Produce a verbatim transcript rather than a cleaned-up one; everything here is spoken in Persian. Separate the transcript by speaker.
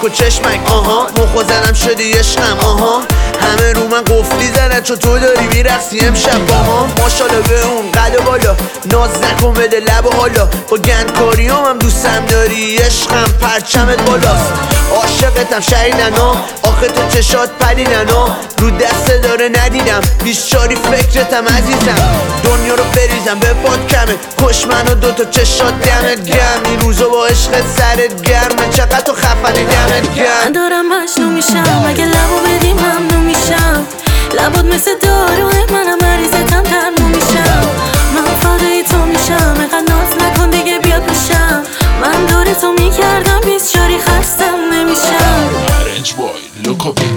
Speaker 1: و چشمک آها مخو زنم شدی عشقم آها همه رو من قفلی زنن چون تو داری میرقصی امشب با ما ماشالله به اون قد بالا ناز نکن بده لب و حالا با گندکاریام هم دوستم داری عشقم پرچمت بالاست عاشقتم شهیدنا آخه تو چشات پدیدنا رو دست داره ندیدم بیشاری فکرتم عزیزم دنیا رو بریزم به پاد کمه کش من و دوتا چشات دمت گرم این روزا با عشق سرت گرمه چقدر تو خفنی دمت گرم
Speaker 2: من دارم مجنون میشم اگه لبو بدی ممنون میشم لبات مثل داروه منم مریضتم تنمون میشم من فدای تو میشم اقدر ناز نکن دیگه بیاد بشم من دور تو میکردم بیست شاری خستم نمیشم
Speaker 3: Orange boy, look up